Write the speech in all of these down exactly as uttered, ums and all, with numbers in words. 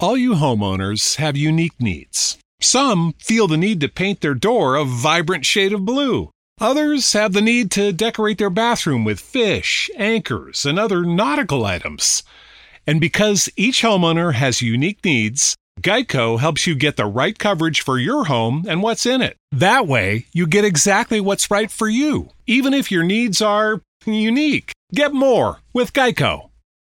All you homeowners have unique needs. Some feel the need to paint their door a vibrant shade of blue. Others have the need to decorate their bathroom with fish, anchors, and other nautical items. And because each homeowner has unique needs, Geico helps you get the right coverage for your home and what's in it. That way, you get exactly what's right for you, even if your needs are unique. Get more with Geico.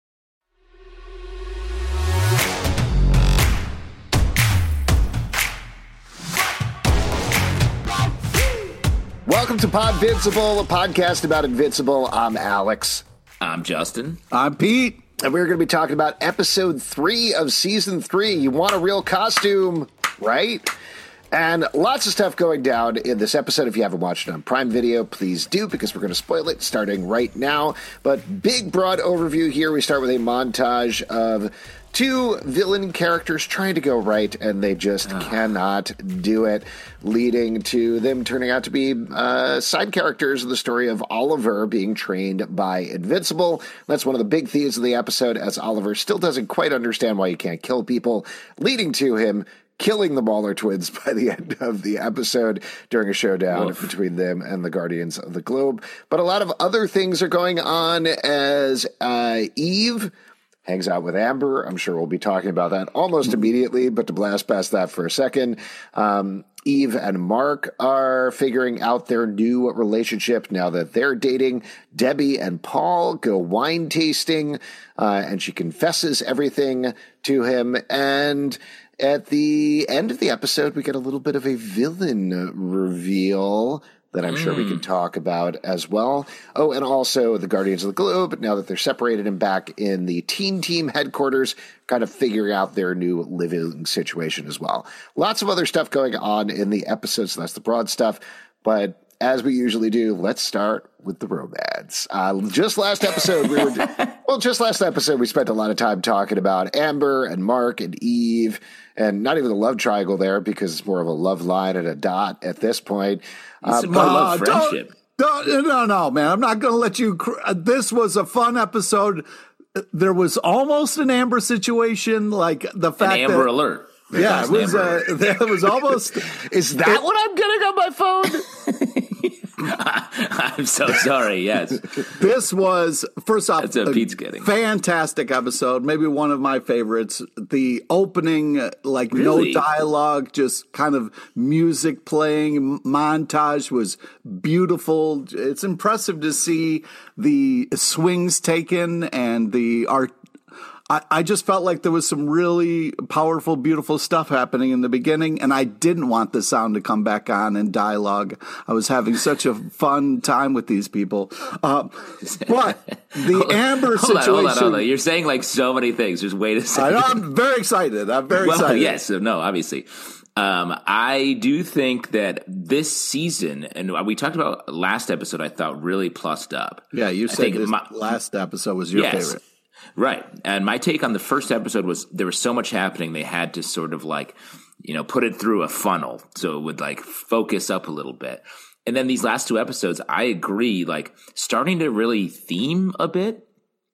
Welcome to Podvincible, a podcast about Invincible. I'm Alex. I'm Justin. I'm Pete. And we're going to be talking about episode three of season three. You want a real costume, right? And lots of stuff going down in this episode. If you haven't watched it on Prime Video, please do, because we're going to spoil it starting right now. But big, broad overview here. We start with a montage of two villain characters trying to go right, and they just oh. cannot do it, leading to them turning out to be uh, side characters in the story of Oliver being trained by Invincible. That's one of the big themes of the episode, as Oliver still doesn't quite understand why you can't kill people, leading to him killing the Mauler twins by the end of the episode during a showdown Oof. between them and the Guardians of the Globe. But a lot of other things are going on as uh, Eve hangs out with Amber. I'm sure we'll be talking about that almost immediately, but to blast past that for a second, um, Eve and Mark are figuring out their new relationship now that they're dating. Debbie and Paul go wine tasting, uh, and she confesses everything to him. And at the end of the episode, we get a little bit of a villain reveal that I'm mm. sure we can talk about as well. Oh, and also the Guardians of the Globe, now that they're separated and back in the Teen Team headquarters, kind of figuring out their new living situation as well. Lots of other stuff going on in the episode, so that's the broad stuff. But as we usually do, let's start with the romance. Uh, just last episode, we were well, just last episode, we spent a lot of time talking about Amber and Mark and Eve, and not even the love triangle there, because it's more of a love line and a dot at this point. Uh, but I love friendship. Don't, don't, no, no, man. I'm not going to let you. Cr- this was a fun episode. There was almost an Amber situation, like the fact an Amber that, alert. Yeah, it was. Uh, there was almost. Is that it, what I'm getting on my phone? I'm so sorry. Yes, this was first off That's a Pete's getting. fantastic episode. Maybe one of my favorites. The opening, like really? no dialogue, just kind of music playing montage was beautiful. It's impressive to see the swings taken and the art. I, I just felt like there was some really powerful, beautiful stuff happening in the beginning, and I didn't want the sound to come back on in dialogue. I was having such a fun time with these people. Uh, but the Amber hold situation... On, hold on, hold on. You're saying like so many things. Just wait a second. I know, I'm very excited. I'm very well, excited. Yes, no, obviously. Um, I do think that this season, and we talked about last episode, I thought really plussed up. Yeah, you said this my, last episode was your yes. favorite. Right. And my take on the first episode was there was so much happening, they had to sort of like, you know, put it through a funnel so it would like focus up a little bit. And then these last two episodes, I agree, like starting to really theme a bit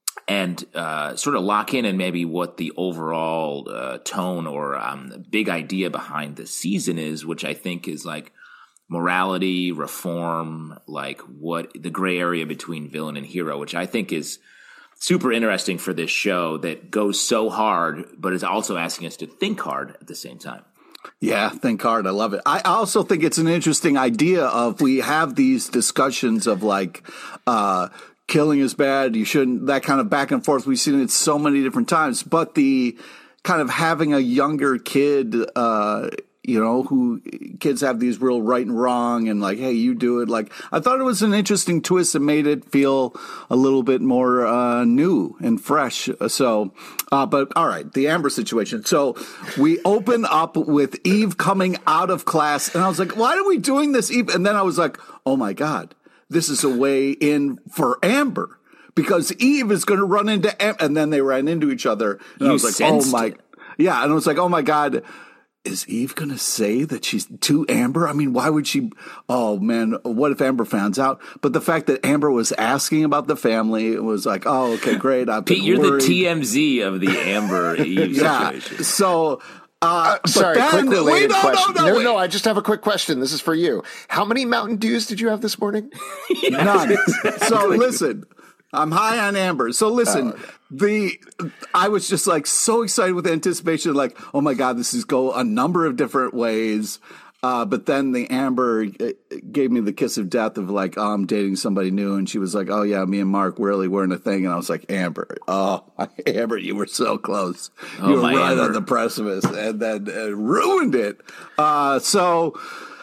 and uh, sort of lock in and maybe what the overall uh, tone or um, big idea behind the season is, which I think is like morality, reform, like what the gray area between villain and hero, which I think is super interesting for this show that goes so hard, but is also asking us to think hard at the same time. Yeah, think hard. I love it. I also think it's an interesting idea of we have these discussions of like, uh, killing is bad. You shouldn't, that kind of back and forth. We've seen it so many different times, but the kind of having a younger kid, uh, you know, who kids have these real right and wrong and like, hey, you do it. Like, I thought it was an interesting twist that made it feel a little bit more uh, new and fresh. So, uh, but all right, the Amber situation. So we open up with Eve coming out of class and I was like, why are we doing this, Eve? And then I was like, oh my God, this is a way in for Amber because Eve is going to run into Amber. And then they ran into each other. And you I was like, oh my, it. yeah. And I was like, oh my God. is Eve going to say that she's to Amber? I mean, why would she? Oh, man, what if Amber finds out? But the fact that Amber was asking about the family, it was like, oh, okay, great. I've been Pete, you're worried. the T M Z of the Amber Eve yeah. situation. So, uh, Uh, sorry, then, quick related wait, no, question. No, No, no, no, wait. I just have a quick question. This is for you. How many Mountain Dews did you have this morning? None. So listen, I'm high on Amber. So listen, oh, the I was just like so excited with anticipation, like, oh my God, this is go a number of different ways. Uh, but then the Amber gave me the kiss of death of like, oh, I'm dating somebody new. And she was like, oh, yeah, me and Mark really weren't a thing. And I was like, Amber, oh, Amber, you were so close. Oh, you were my right Amber. on the precipice and then uh, ruined it. Uh, so,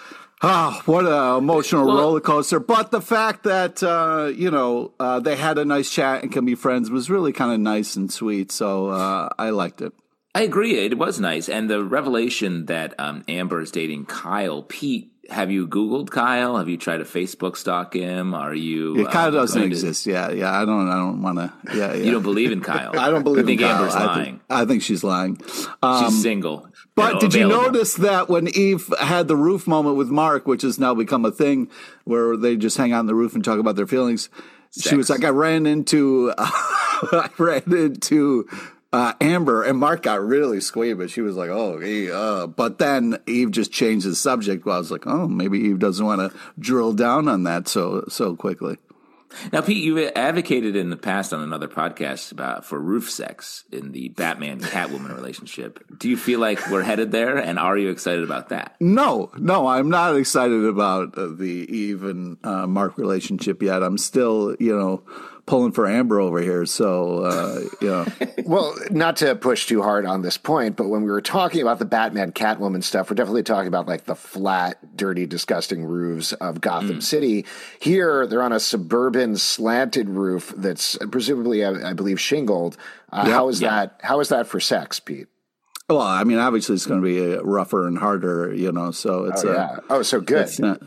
oh, what an emotional Well, roller coaster. But the fact that, uh, you know, uh, they had a nice chat and can be friends was really kind of nice and sweet. So uh, I liked it. I agree. It was nice. And the revelation that um, Amber is dating Kyle, Pete, have you Googled Kyle? Have you tried to Facebook stalk him? Are you? It kind of um, doesn't going to- exist. Yeah, yeah. I don't. I don't want to. Yeah, yeah. You don't believe in Kyle. I don't believe I think in Kyle. Amber's I lying. think, I think she's lying. Um, She's single. But and did you available. notice that when Eve had the roof moment with Mark, which has now become a thing, where they just hang out on the roof and talk about their feelings? Sex. She was like, I ran into, uh, I ran into. Uh, Amber and Mark got really squeamish. She was like, "Oh, he," uh, but then Eve just changed the subject. Well, I was like, "Oh, maybe Eve doesn't want to drill down on that so so quickly." Now, Pete, you advocated in the past on another podcast about for roof sex in the Batman Catwoman relationship. Do you feel like we're headed there, and are you excited about that? No, no, I'm not excited about uh, the Eve and uh, Mark relationship yet. I'm still, you know, pulling for Amber over here. So, uh, you know. Well, not to push too hard on this point, but when we were talking about the Batman Catwoman stuff, we're definitely talking about like the flat, dirty, disgusting roofs of Gotham mm. City. Here, they're on a suburban slanted roof that's presumably, I, I believe, shingled. Uh, yep. How is Yeah. that? How is that for sex, Pete? Well, I mean, obviously it's going to be uh, rougher and harder, you know, so it's Oh, uh, yeah. Oh, so good. it's not,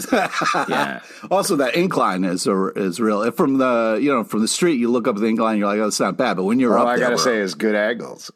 Yeah. Also, that incline is a, is real. If from the you know from the street you look up at the incline, you're like, oh, it's not bad. But when you're All up I there, gotta we're- say is good angles.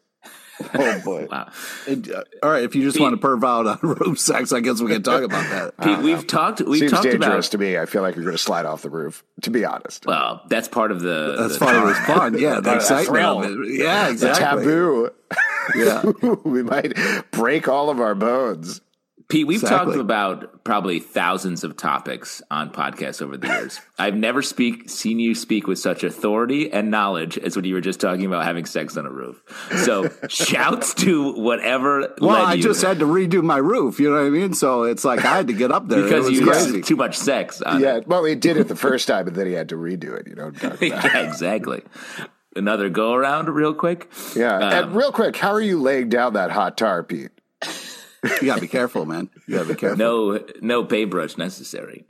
Oh boy. Wow. It, uh, all right, if you just Pete- want to perv out on roof sex, I guess we can talk about that. Pete, we've talked. We've Seems talked dangerous about. to me. I feel like you're going to slide off the roof. To be honest, Well, that's part of the. That's the part of his fun. Yeah, the Part of the excitement of thrill. it. Yeah, the exactly. taboo. Yeah. We might break all of our bones. Pete, we've Exactly. talked about probably thousands of topics on podcasts over the years. I've never speak seen you speak with such authority and knowledge as when you were just talking about having sex on a roof. So shouts to whatever Well, led I you just had to redo my roof. You know what I mean? So it's like I had to get up there. because it was you crazy. had too much sex on Yeah, it. well, he did it the first time, and then he had to redo it. You know, talk about. Yeah, exactly. Another go around, real quick. Yeah, Um, and real quick, how are you laying down that hot tar, Pete? You gotta be careful, man. You gotta be careful. No, no paintbrush necessary.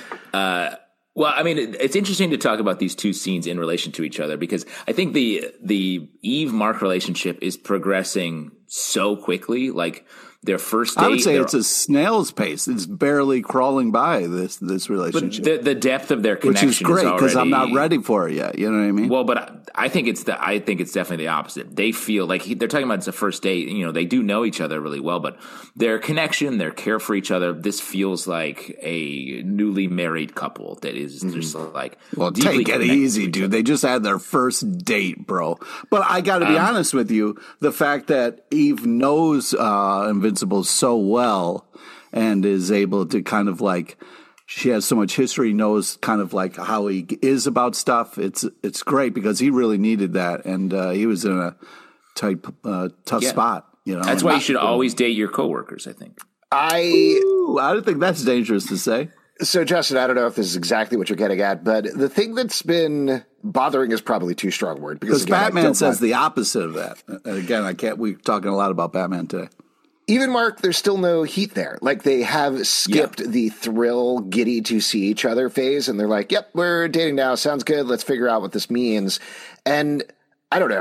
Uh, well, I mean, it, it's interesting to talk about these two scenes in relation to each other because I think the the Eve Mark relationship is progressing so quickly. Like their first date, I would say they're- it's a snail's pace. It's barely crawling by this this but relationship, the, the depth of their which connection is great because I'm not already- ready for it yet. You know what I mean? Well, but I- I think it's the I think it's definitely the opposite. They feel like he, they're talking about it's a first date. You know, they do know each other really well, but their connection, their care for each other. This feels like a newly married couple that is just like Well, deeply take it connected easy, to each dude. other. They just had their first date, bro. But I got to be Um, honest with you. The fact that Eve knows uh, Invincible so well and is able to kind of like, she has so much history, knows kind of like how he is about stuff. It's it's great because he really needed that. And uh, he was in a tight, uh, tough Yeah. spot. You know, That's and why I- you should always date your coworkers. I think. I Ooh, I don't think that's dangerous to say. so Justin, I don't know if this is exactly what you're getting at, but the thing that's been bothering is probably too strong a word because Because again, I Batman don't says want- the opposite of that. And again, I can't. We're talking a lot about Batman today. even Mark, there's still no heat there. Like they have skipped the thrill, giddy to see each other phase, and they're like, "Yep, we're dating now. Sounds good. Let's figure out what this means." And I don't know.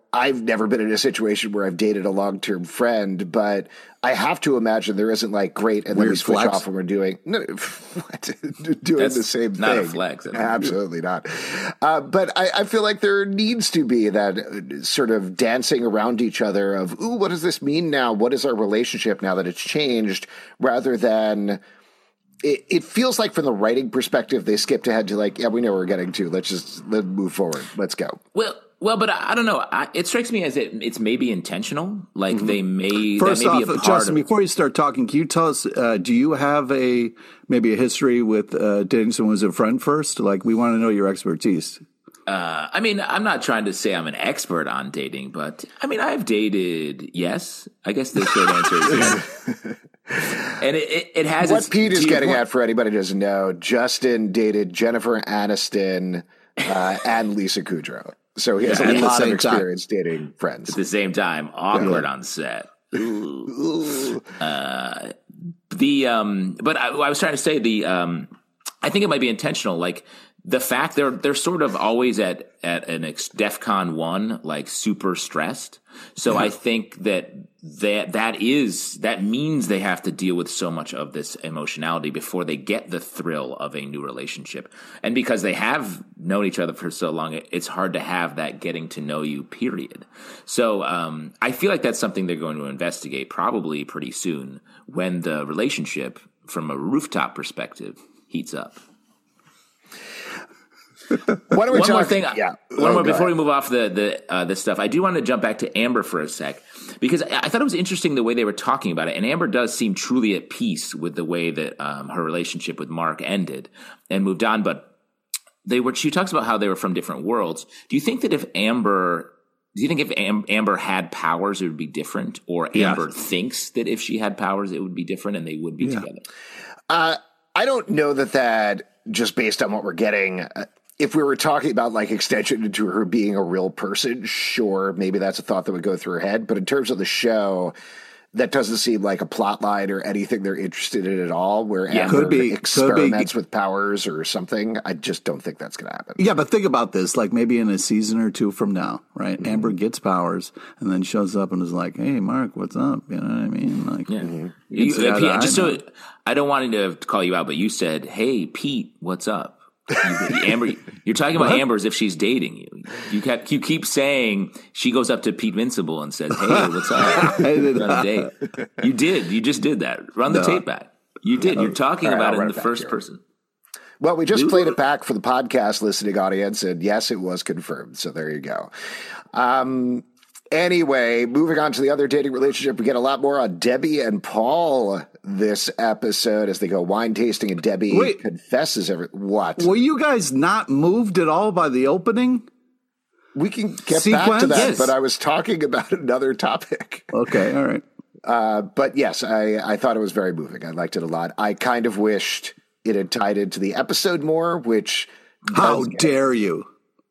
I've never been in a situation where I've dated a long-term friend, but I have to imagine there isn't like great, and then Weird we switch flex. off and we're doing no, what? doing That's the same not thing. a flex. Absolutely not. Uh, but I, I feel like there needs to be that sort of dancing around each other of, ooh, what does this mean now? What is our relationship now that it's changed? Rather than it, it feels like from the writing perspective, they skipped ahead to like, yeah, we know where we're getting to. Let's just let's move forward. Let's go. Well, well, but I, I don't know. I, it strikes me as it, it's maybe intentional. Like Mm-hmm. they may First that may off, be a part Justin, of, before you start talking, can you tell us, uh, do you have a maybe a history with uh, dating someone who's a friend first? Like, we want to know your expertise. Uh, I mean, I'm not trying to say I'm an expert on dating, but I mean, I've dated. Yes, I guess the short answer is yes. And it, it, it has What its, Pete is to your getting point- at, for anybody who doesn't know, Justin dated Jennifer Aniston uh, and Lisa Kudrow. So he has Yeah, a at the lot of same experience dating friends. At the same time, awkward on set. Ooh. Uh, the um, but I, I was trying to say the um, I think it might be intentional. Like the fact they're they're sort of always at at an ex- DEFCON one, like super stressed. So I think that that that is that means they have to deal with so much of this emotionality before they get the thrill of a new relationship. And because they have known each other for so long, it, it's hard to have that getting to know you period. So um, I feel like that's something they're going to investigate probably pretty soon when the relationship, from a rooftop perspective, heats up. Why don't we One talk? more thing, Yeah. One Oh, more go before we ahead. move off the the uh, this stuff. I do want to jump back to Amber for a sec because I, I thought it was interesting the way they were talking about it. And Amber does seem truly at peace with the way that um, her relationship with Mark ended and moved on. But they were. She talks about how they were from different worlds. Do you think that if Amber, do you think if Am, Amber had powers, it would be different, or Yes. Amber thinks that if she had powers, it would be different, and they would be Yeah. together? Uh, I don't know that that just based on what we're getting. Uh, if we were talking about like extension into her being a real person, sure, maybe that's a thought that would go through her head. But in terms of the show, that doesn't seem like a plot line or anything they're interested in at all. Where Yeah. Amber Could be- could experiments be. with powers or something. I just don't think that's going to happen. Yeah, but think about this. Like maybe in a season or two from now, right? Amber gets powers and then shows up and is like, "Hey, Mark, what's up?" You know what I mean? Like, Yeah. Mm-hmm. You, It's the uh, Pete, other just eye so I don't want to call you out, but you said, "Hey, Pete, what's up?" You, Amber, you're talking about Amber as if she's dating you. You kept you keep saying she goes up to Pete Vincible and says, "Hey, what's up?" I did We're on a date. You did. You just did that. Run the No. tape back. You did. You're talking All right, about I'll it in run the it back first here. person. Well, we just played it back for the podcast listening audience, and yes, it was confirmed. So there you go. Um, anyway, moving on to the other dating relationship, we get a lot more on Debbie and Paul this episode as they go wine tasting, and Debbie Wait. confesses every what. were you guys not moved at all by the opening? We can get back to Sequence? that, Yes. but I was talking about another topic. Okay, all right. Uh, but yes, I, I thought it was very moving. I liked it a lot. I kind of wished it had tied into the episode more, which How does get- dare you?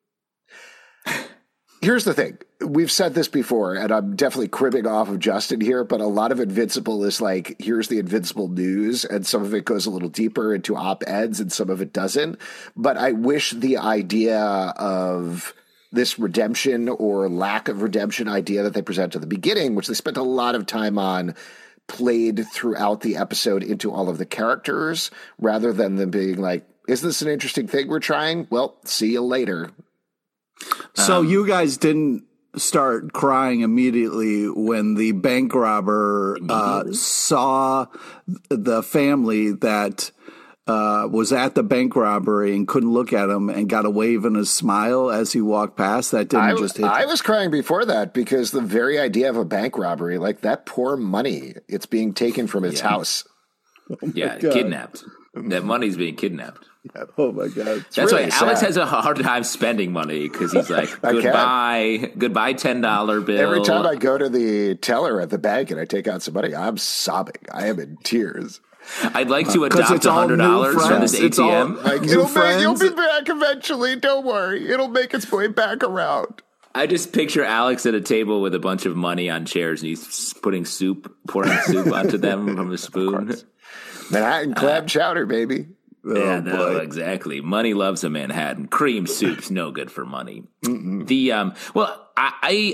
Here's the thing. We've said this before, and I'm definitely cribbing off of Justin here, but a lot of Invincible is like, here's the Invincible news, and some of it goes a little deeper into op-eds, and some of it doesn't. But I wish the idea of this redemption or lack of redemption idea that they present at the beginning, which they spent a lot of time on, played throughout the episode into all of the characters, rather than them being like, is this an interesting thing we're trying? Well, see you later. So Um, you guys didn't start crying immediately when the bank robber uh, saw the family that uh, was at the bank robbery and couldn't look at him and got a wave and a smile as he walked past? That didn't I, just hit I you? was crying before that because the very idea of a bank robbery, like that poor money, it's being taken from its Yeah. house. Yeah, God. kidnapped. That money's being kidnapped. Oh my God. That's really why Alex sad. has a hard time spending money because he's like, I can. goodbye, goodbye, ten dollar bill. Every time I go to the teller at the bank and I take out some money, I'm sobbing. I am in tears. I'd like to 'Cause adopt it's a all hundred new dollars from friends. this It's all- A T M. Like, New it'll make, you'll friends. be back eventually. Don't worry. It'll make its way back around. I just picture Alex at a table with a bunch of money on chairs, and he's putting soup, pouring soup onto them from a spoon. Manhattan clam chowder, baby. Yeah, Oh, no, boy. exactly. Money loves a Manhattan. Cream soup's no good for money. The um, well, I, I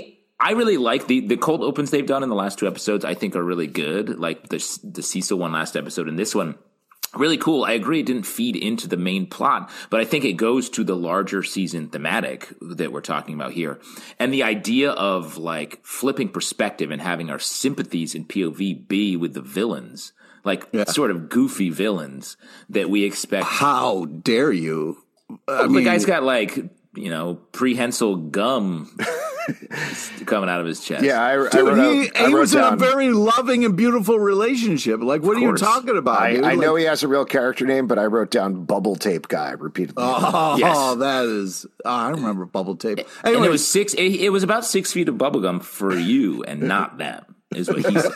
I really like the the cold opens they've done in the last two episodes. I think are really good. Like the the Cecil one last episode and this one. Really cool. I agree it didn't feed into the main plot, but I think it goes to the larger season thematic that we're talking about here. And the idea of like flipping perspective and having our sympathies in P O V be with the villains, like yeah. sort of goofy villains that we expect. How dare you? I the mean, guy's got like, you know, prehensile gum coming out of his chest. Yeah, I, dude, I wrote he, out, I he wrote was down, in a very loving and beautiful relationship. Like, what are you talking about? I, dude? I like, know he has a real character name, but I wrote down Bubble Tape Guy repeatedly. Oh, yes. that is. Oh, I remember Bubble Tape. Anyway, and it was six. It, it was about six feet of bubblegum for you and not them. Is what he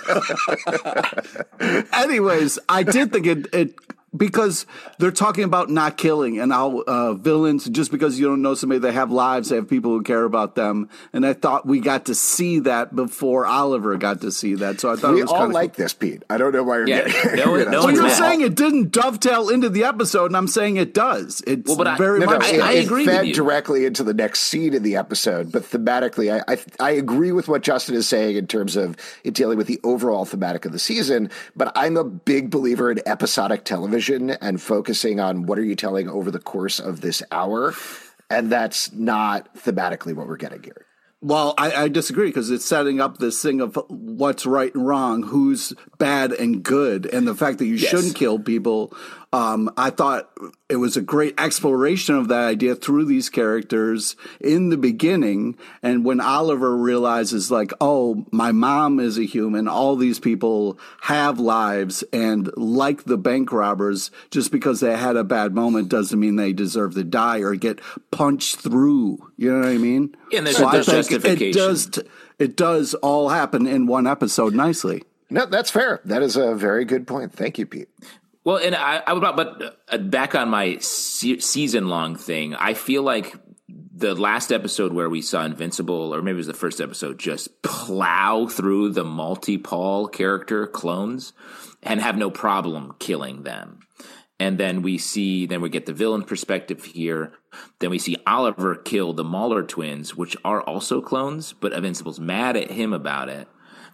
said. Anyways, I did think it. it Because they're talking about not killing and how uh, villains, just because you don't know somebody, they have lives, they have people who care about them. And I thought we got to see that before Oliver got to see that. So I thought we it was all kind of like cool. this, Pete. I don't know why you're yeah, getting no, it. no well, you're mad. saying it didn't dovetail into the episode, and I'm saying it does. It's well, but I, very no, much. no, I, it, I it agree fed with you. directly into the next scene in the episode, but thematically, I, I I agree with what Justin is saying in terms of it dealing with the overall thematic of the season. But I'm a big believer in episodic television and focusing on what are you telling over the course of this hour, and that's not thematically what we're getting here. Well, I, I disagree because it's setting up this thing of what's right and wrong, who's bad and good, and the fact that you yes. shouldn't kill people. Um, I thought it was a great exploration of that idea through these characters in the beginning. And when Oliver realizes, like, oh, my mom is a human, all these people have lives, and like the bank robbers, just because they had a bad moment doesn't mean they deserve to die or get punched through. You know what I mean? And there's, so there's I think justification. It does, t- it does all happen in one episode nicely. No, that's fair. That is a very good point. Thank you, Pete. Well, and I, I would, but uh, back on my se- season-long thing, I feel like the last episode where we saw Invincible, or maybe it was the first episode, just plow through the multi-Paul character clones and have no problem killing them. And then we see, then we get the villain perspective here. Then we see Oliver kill the Mauler twins, which are also clones, but Invincible's mad at him about it.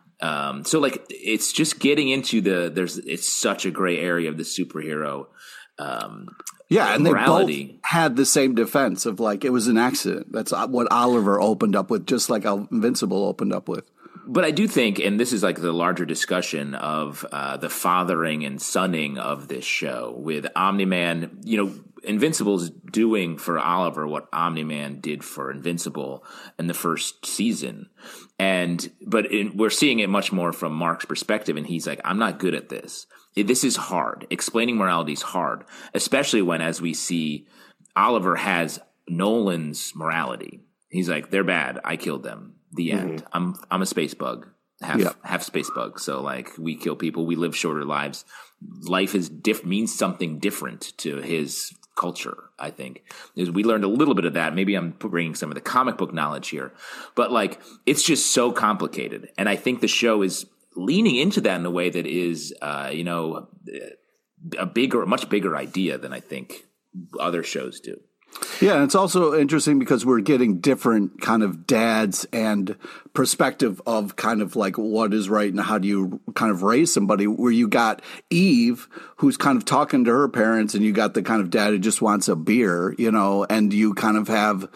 Um, so like it's just getting into the there's it's such a gray area of the superhero. Um, yeah, and morality. They both had the same defense of like it was an accident. That's what Oliver opened up with, just like how Invincible opened up with. But I do think, and this is like the larger discussion of uh, the fathering and sonning of this show with Omni-Man, you know, Invincible's doing for Oliver what Omni-Man did for Invincible in the first season. And, but in, we're seeing it much more from Mark's perspective. And he's like, I'm not good at this. This is hard. Explaining morality is hard, especially when, as we see, Oliver has Nolan's morality. He's like, they're bad. I killed them. The end. Mm-hmm. I'm I'm a space bug, half yeah. half space bug. So like we kill people, we live shorter lives. Life is diff means something different to his culture. I think we learned a little bit of that. Maybe I'm bringing some of the comic book knowledge here, but like it's just so complicated. And I think the show is leaning into that in a way that is, uh, you know, a bigger, a much bigger idea than I think other shows do. Yeah, and it's also interesting because we're getting different kind of dads and perspective of kind of like what is right and how do you kind of raise somebody, where you got Eve who's kind of talking to her parents and you got the kind of dad who just wants a beer, you know, and you kind of have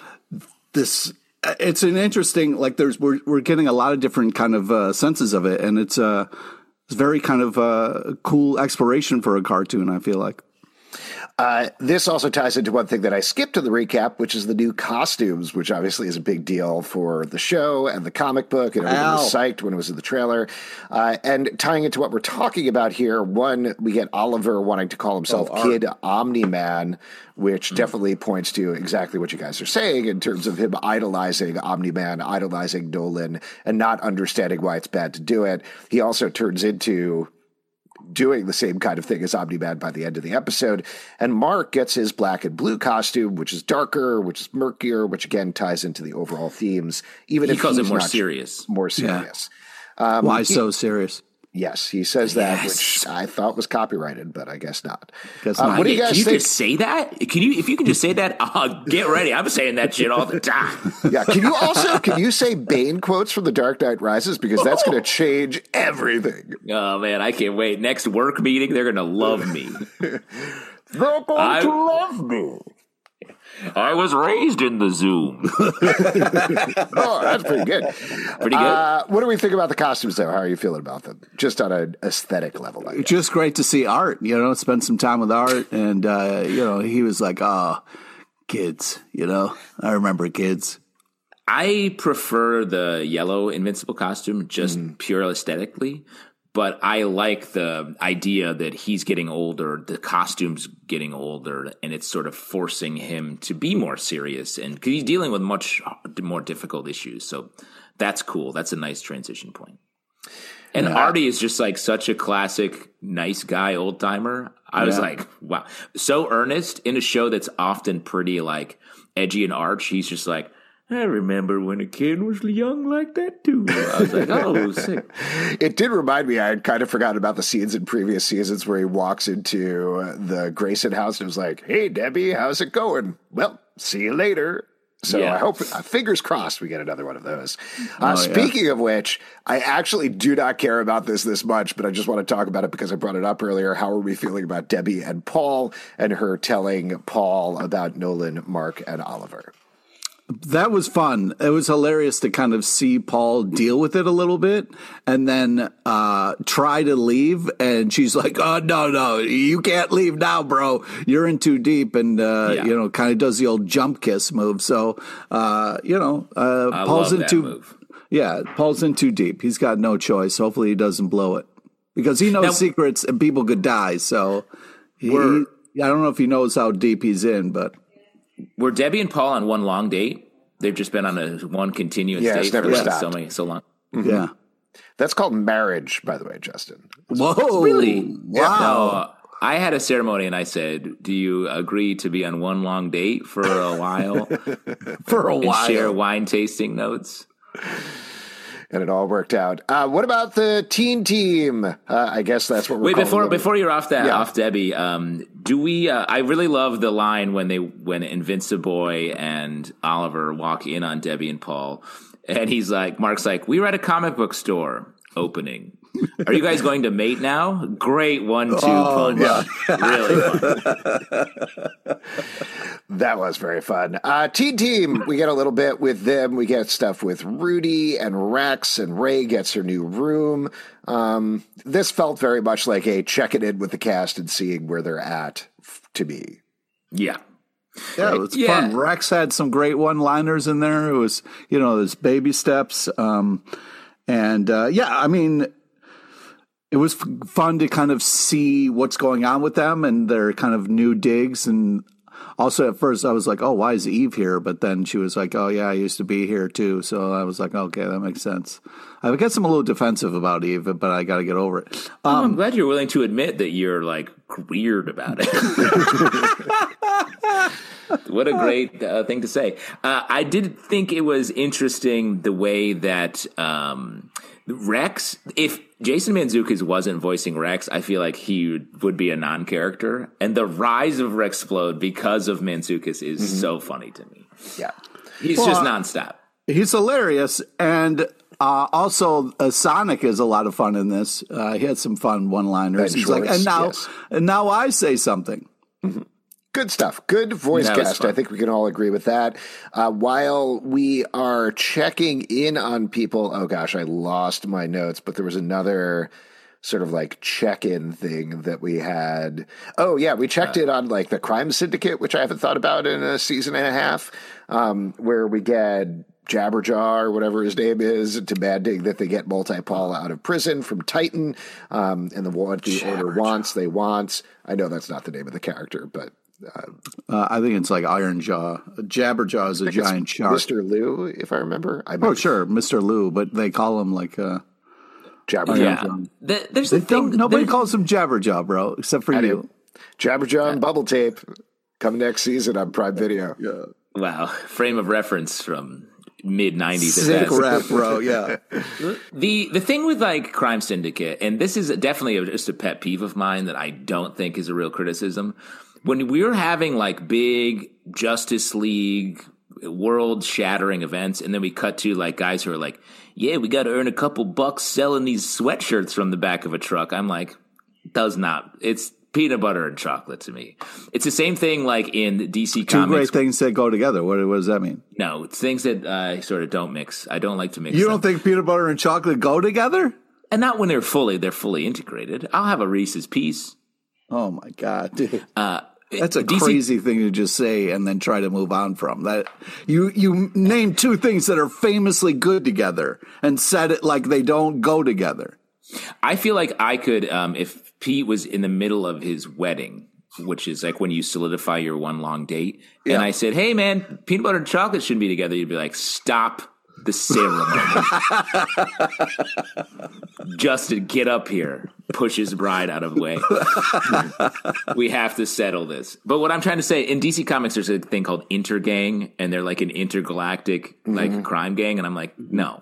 this – it's an interesting – like there's we're, we're getting a lot of different kind of uh, senses of it, and it's a it's very kind of a cool exploration for a cartoon, I feel like. Uh, this also ties into one thing that I skipped in the recap, which is the new costumes, which obviously is a big deal for the show and the comic book, and everyone was psyched when it was in the trailer. Uh, and tying into what we're talking about here, one, we get Oliver wanting to call himself oh, Kid Omni-Man, which mm-hmm. definitely points to exactly what you guys are saying in terms of him idolizing Omni-Man, idolizing Nolan, and not understanding why it's bad to do it. He also turns into doing the same kind of thing as Omni-Man by the end of the episode. And Mark gets his black and blue costume, which is darker, which is murkier, which again ties into the overall themes. Even he if calls he's it more not serious. More serious. Yeah. Um, Why he, so serious? Yes, he says that, Yes. which I thought was copyrighted, but I guess not. Guess Uh, not. what do you Can guys you think? just say that? Can you? If you can just say that, uh, get ready. I'm saying that shit all the time. Yeah, can you also can you say Bane quotes from The Dark Knight Rises, because that's going to change everything. Oh man, I can't wait. Next work meeting, they're gonna love me. They're going I- to love me. I was raised in the Zoom. Oh, that's pretty good. Pretty good. Uh, what do we think about the costumes, though? How are you feeling about them? Just on an aesthetic level, I guess. Just great to see Art, you know, spend some time with Art. And, uh, you know, he was like, oh, kids, you know, I remember kids. I prefer the yellow Invincible costume just Mm-hmm. pure aesthetically, but I like the idea that he's getting older, the costume's getting older, and it's sort of forcing him to be more serious, and because he's dealing with much more difficult issues. So that's cool. That's a nice transition point. And Yeah. Artie is just like such a classic, nice guy, old timer. I was Yeah. like, wow, so earnest in a show that's often pretty like edgy and arch. He's just like, I remember when a kid was young like that too. I was like, oh, sick. It did remind me, I had kind of forgotten about the scenes in previous seasons where he walks into uh, the Grayson house and was like, hey, Debbie, how's it going? Well, see you later. So Yeah. I hope, uh, fingers crossed, we get another one of those. Uh, Oh, yeah. speaking of which, I actually do not care about this this much, but I just want to talk about it because I brought it up earlier. How are we feeling about Debbie and Paul and her telling Paul about Nolan, Mark, and Oliver? That was fun. It was hilarious to kind of see Paul deal with it a little bit and then uh, try to leave. And she's like, oh, no, no, you can't leave now, bro. You're in too deep. And, uh, Yeah. you know, kind of does the old jump kiss move. So, uh, you know, uh, I Paul's love in that too, move. yeah, Paul's in too deep. He's got no choice. Hopefully he doesn't blow it because he knows Now- secrets and people could die. So he, We're- I don't know if he knows how deep he's in, but. Were Debbie and Paul on one long date? They've just been on a one continuous Yeah, it's date for never like stopped. so many, so long. Yeah. That's called marriage, by the way, Justin. Whoa. Really? Wow. No, uh, I had a ceremony and I said, do you agree to be on one long date for a while For a and while. share wine tasting notes? And it all worked out. Uh, what about the teen team? Uh, I guess that's what we're Wait, calling before them. before you're off that Yeah. off Debbie, um, do we? Uh, I really love the line when they when Invinciboy and Oliver walk in on Debbie and Paul, and he's like, Mark's like, we were at a comic book store opening. Are you guys going to mate now? Great one two Oh, punch, really fun. That was very fun. Uh, teen team, we get a little bit with them. We get stuff with Rudy and Rex, and Ray gets her new room. Um, this felt very much like a checking in with the cast and seeing where they're at f- to me. Yeah. Yeah, it was Yeah. fun. Rex had some great one-liners in there. It was, you know, there's baby steps. Um, and, uh, yeah, I mean, it was f- fun to kind of see what's going on with them and their kind of new digs. And also at first I was like, oh, why is Eve here? But then she was like, oh, yeah, I used to be here too. So I was like, okay, that makes sense. I guess I'm a little defensive about Eve, but I got to get over it. Oh, Um, I'm glad you're willing to admit that you're like weird about it. What a great uh, thing to say. Uh, I did think it was interesting the way that um, Rex, if Jason Mantzoukas wasn't voicing Rex, I feel like he would be a non-character. And the rise of Rexplode because of Mantzoukas is Mm-hmm. so funny to me. Yeah. He's Well, just uh, nonstop. He's hilarious, and uh, also uh, Sonic is a lot of fun in this. Uh, he had some fun one-liners. Ben He's like, Schwartz, and now, yes. and now I say something. Good stuff. Good voice That was cast. fun. I think we can all agree with that. Uh, while we are checking in on people, oh gosh, I lost my notes, but there was another sort of like check-in thing that we had. Oh yeah, we checked in on like the crime syndicate, which I haven't thought about in a season and a half, um, where we get Jabberjaw or whatever his name is demanding that they get Multi-Paul out of prison from Titan, um, and the what the order wants, they want. I know that's not the name of the character, but Uh, I think it's like Iron Jaw. Jabberjaw is a giant shark. Mister Lou, if I remember. I Oh, sure, Mister Lou, but they call him like uh, Jabberjaw. Yeah. The, there's they the thing. don't, nobody there- calls him Jabberjaw, bro, except for I you. do. Jabberjaw and Bubble Tape coming next season on Prime Video. Wow. Frame of reference from mid nineties. Sick rap, bro. Yeah. The the thing with like Crime Syndicate, and this is definitely a, just a pet peeve of mine that I don't think is a real criticism. When we were having like big Justice League world shattering events, and then we cut to like guys who are like, yeah, we got to earn a couple bucks selling these sweatshirts from the back of a truck. I'm like, does not. It's peanut butter and chocolate to me. It's the same thing like in D C Two Comics. great things that go together. What, what does that mean? No, it's things that I uh, sort of don't mix. I don't like to mix You them. don't think peanut butter and chocolate go together? And not when they're fully, they're fully integrated. I'll have a Reese's Piece. Oh my God, dude. Uh, That's a D C crazy thing to just say and then try to move on from. That you you name two things that are famously good together and said it like they don't go together. I feel like I could, um, if Pete was in the middle of his wedding, which is like when you solidify your one long date, Yeah. and I said, hey man, peanut butter and chocolate shouldn't be together, you'd be like, stop the ceremony. Justin, get up here. Push his bride out of the way. We have to settle this. But what I'm trying to say, in D C Comics, there's a thing called Intergang, and they're like an intergalactic like mm-hmm. crime gang, and I'm like, no,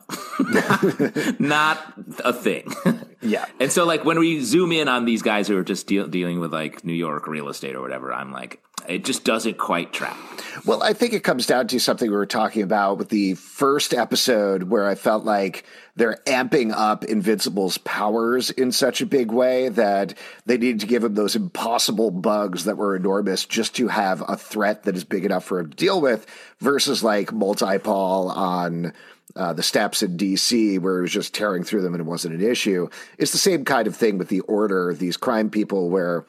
not a thing. Yeah. And so like when we zoom in on these guys who are just deal- dealing with like New York real estate or whatever, I'm like, it just doesn't quite track. Well, I think it comes down to something we were talking about with the first episode where I felt like they're amping up Invincible's powers in such a big way that they needed to give him those impossible bugs that were enormous just to have a threat that is big enough for him to deal with versus like Multi-Paul on uh, the steps in D C where he was just tearing through them and it wasn't an issue. It's the same kind of thing with the Order, these crime people where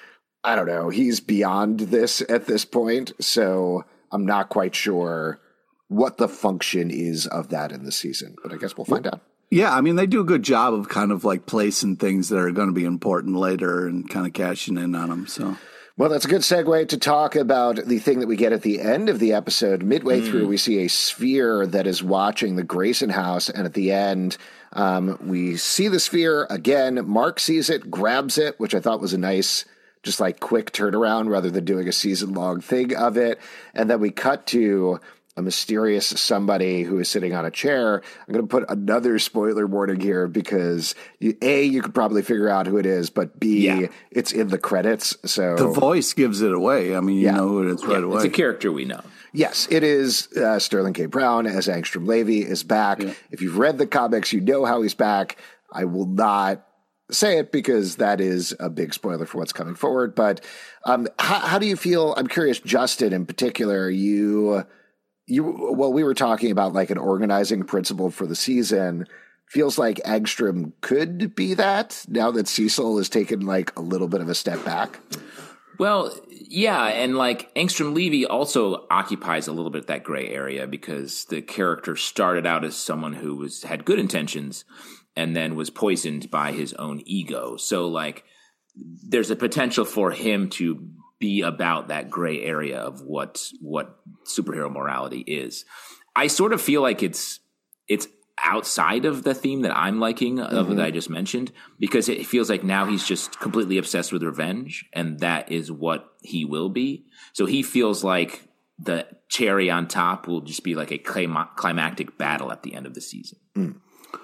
I don't know, he's beyond this at this point, so I'm not quite sure what the function is of that in the season, but I guess we'll find out. Yeah, I mean, they do a good job of kind of like placing things that are going to be important later and kind of cashing in on them, so... Well, that's a good segue to talk about the thing that we get at the end of the episode. Midway mm. through, we see a sphere that is watching the Grayson house, and at the end, um, we see the sphere again. Mark sees it, grabs it, which I thought was a nice... just like quick turnaround rather than doing a season long thing of it. And then we cut to a mysterious somebody who is sitting on a chair. I'm going to put another spoiler warning here because you, A, you could probably figure out who it is, but B, yeah. it's in the credits. So the voice gives it away. I mean, you yeah. know who it is right yeah, away. It's a character we know. Yes, it is uh, Sterling K. Brown as Angstrom Levy is back. Yeah. If you've read the comics, you know how he's back. I will not say it because that is a big spoiler for what's coming forward. But um, how, how do you feel? I'm curious, Justin, in particular, you, you, well, we were talking about like an organizing principle for the season. Feels like Angstrom could be that now that Cecil has taken like a little bit of a step back. Well, yeah, and like Angstrom Levy also occupies a little bit of that gray area because the character started out as someone who was had good intentions and then was poisoned by his own ego. So like there's a potential for him to be about that gray area of what what superhero morality is. I sort of feel like it's it's outside of the theme that I'm liking of mm-hmm. that I just mentioned, because it feels like now he's just completely obsessed with revenge, and that is what he will be. So he feels like the cherry on top will just be like a clim- climactic battle at the end of the season. Mm.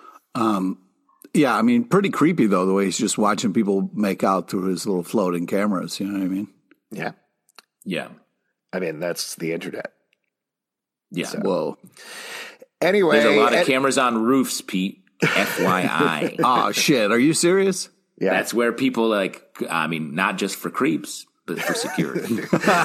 Um, yeah, I mean, pretty creepy though, the way he's just watching people make out through his little floating cameras. You know what I mean? Yeah. Yeah. I mean, that's the internet. Yeah. So. Whoa. Anyway. There's a lot of and- cameras on roofs, Pete. F Y I. Oh, shit. Are you serious? Yeah. That's where people like, I mean, not just for creeps, but for security.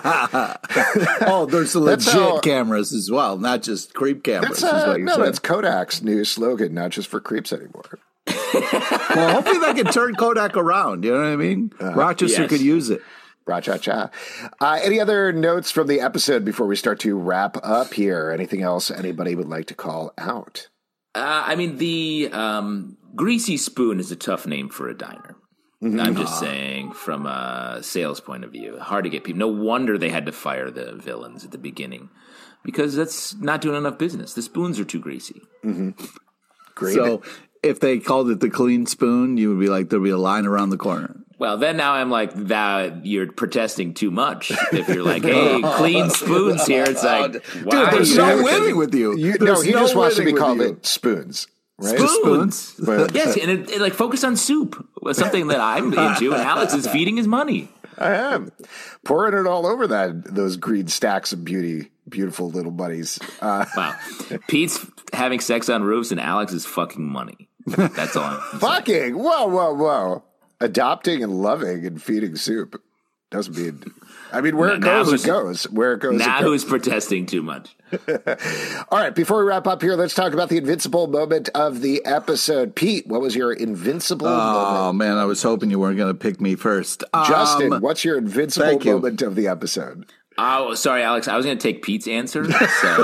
Oh, there's the legit how, cameras as well, not just creep cameras. That's, uh, is what you're no, saying. that's Kodak's new slogan, not just for creeps anymore. Well, hopefully they can turn Kodak around. You know what I mean? Uh, Rochester yes. could use it. Ra-cha-cha. Uh, any other notes from the episode before we start to wrap up here? Anything else anybody would like to call out? Uh, I mean, the um, Greasy Spoon is a tough name for a diner. Mm-hmm. I'm just saying from a sales point of view. Hard to get people. No wonder they had to fire the villains at the beginning, because that's not doing enough business. The spoons are too greasy. Mm-hmm. Great. So if they called it the Clean Spoon, you would be like, there'll be a line around the corner. Well, then now I'm like, that you're protesting too much. If you're like, hey, clean spoons here, it's like, wow. Dude, there's no winning with you. you no, There's he no just wants to be winning called with you. it spoons. Right? Spoons. Spoons. Yes, and it, it, like focus on soup was something that I'm into, and Alex is feeding his money. I am pouring it all over that those green stacks of beauty, beautiful little buddies. Uh, Wow, Pete's having sex on roofs, and Alex is fucking money. That's all. I'm fucking saying. whoa, whoa, whoa! Adopting and loving and feeding soup doesn't mean. I mean, where Now it goes, who's- it goes. Where it goes, Now it goes. who's protesting too much? All right, before we wrap up here, let's talk about the invincible moment of the episode. Pete, what was your invincible Oh, moment? man, I was hoping you weren't going to pick me first. Justin, Um, what's your invincible thank you. moment of the episode? Oh, sorry, Alex. I was going to take Pete's answer. So uh,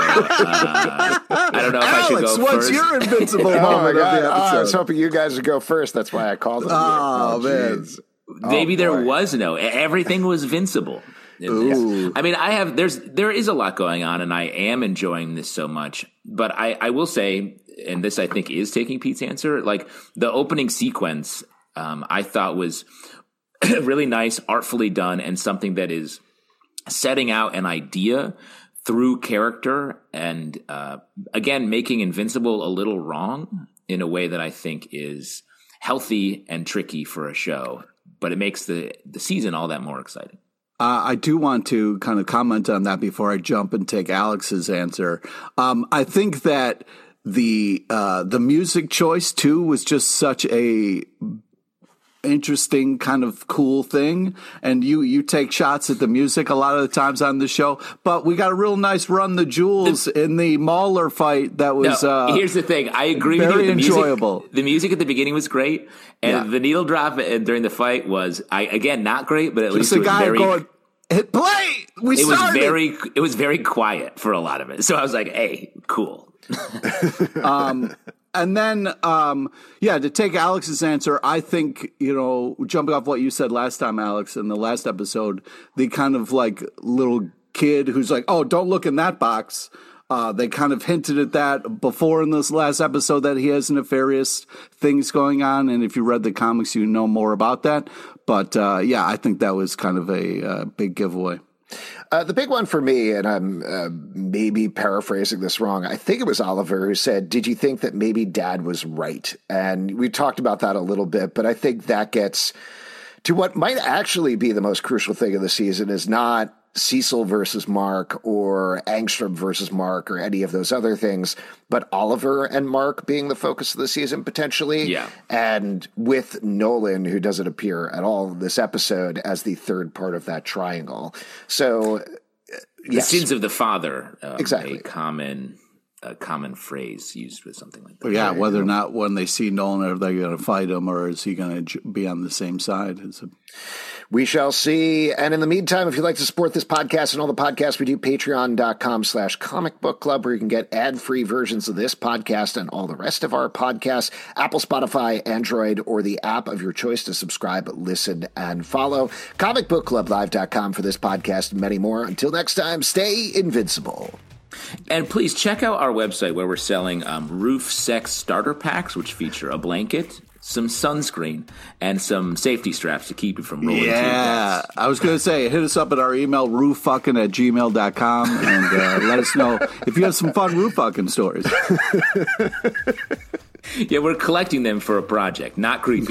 I don't know if I should Alex, go what's first. your invincible Oh, my moment of God. the Oh, I was episode? hoping you guys would go first. That's why I called it. Oh, man. jeez. Maybe Oh, there boy. was no. Everything was vincible. in this. Ooh. I mean, I have there's there is a lot going on, and I am enjoying this so much. But I, I will say, and this I think is taking Pete's answer. Like the opening sequence, um, I thought was really nice, artfully done, and something that is setting out an idea through character, and uh, again making Invincible a little wrong in a way that I think is healthy and tricky for a show. But it makes the the season all that more exciting. Uh, I do want to kind of comment on that before I jump and take Alex's answer. Um, I think that the uh, the music choice too was just such a interesting kind of cool thing, and you you take shots at the music a lot of the times on the show, but we got a real nice Run the Jewels in the Mauler fight that was No, uh, here's the thing. I agree with very you. The enjoyable. Music, the music at the beginning was great, and Yeah. the needle drop during the fight was, I again, not great, but at just least a it was guy very. going, hit play. We it was started. very. It was very quiet for a lot of it. So I was like, "Hey, cool." um, and then, um, yeah, to take Alex's answer, I think, you know, jumping off what you said last time, Alex, in the last episode, the kind of like little kid who's like, oh, don't look in that box. Uh, they kind of hinted at that before in this last episode that he has nefarious things going on. And if you read the comics, you know more about that. But uh, yeah, I think that was kind of a uh, big giveaway. Uh, the big one for me, and I'm uh, maybe paraphrasing this wrong, I think it was Oliver who said, did you think that maybe Dad was right? And we talked about that a little bit, but I think that gets to what might actually be the most crucial thing of the season is not Cecil versus Mark or Angstrom versus Mark or any of those other things, but Oliver and Mark being the focus of the season potentially. Yeah. And with Nolan, who doesn't appear at all in this episode, as the third part of that triangle. So, uh, The yes. sins of the father, um, Exactly. a common, a common phrase used with something like that. But yeah, whether or not when they see Nolan, are they going to fight him or is he going to be on the same side? It's a We shall see. And in the meantime, if you'd like to support this podcast and all the podcasts we do, patreon.com slash comic book club, where you can get ad-free versions of this podcast and all the rest of our podcasts, Apple, Spotify, Android, or the app of your choice to subscribe, listen, and follow. comic book club live dot com for this podcast and many more. Until next time, stay invincible. And please check out our website where we're selling um, roof sex starter packs, which feature a blanket, some sunscreen, and some safety straps to keep you from rolling to your Yeah, deaths. I was going to say, hit us up at our email, rooffucking at gmail dot com, and uh, let us know if you have some fun roof fucking stories. Yeah, we're collecting them for a project, not creepy.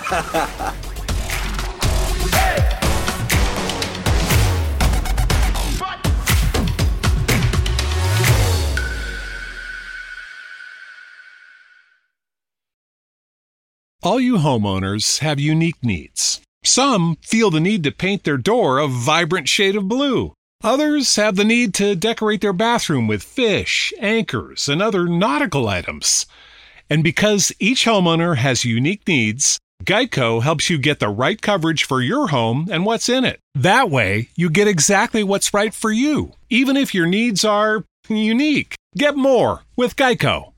All you homeowners have unique needs. Some feel the need to paint their door a vibrant shade of blue. Others have the need to decorate their bathroom with fish, anchors, and other nautical items. And because each homeowner has unique needs, Geico helps you get the right coverage for your home and what's in it. That way, you get exactly what's right for you, even if your needs are unique. Get more with Geico.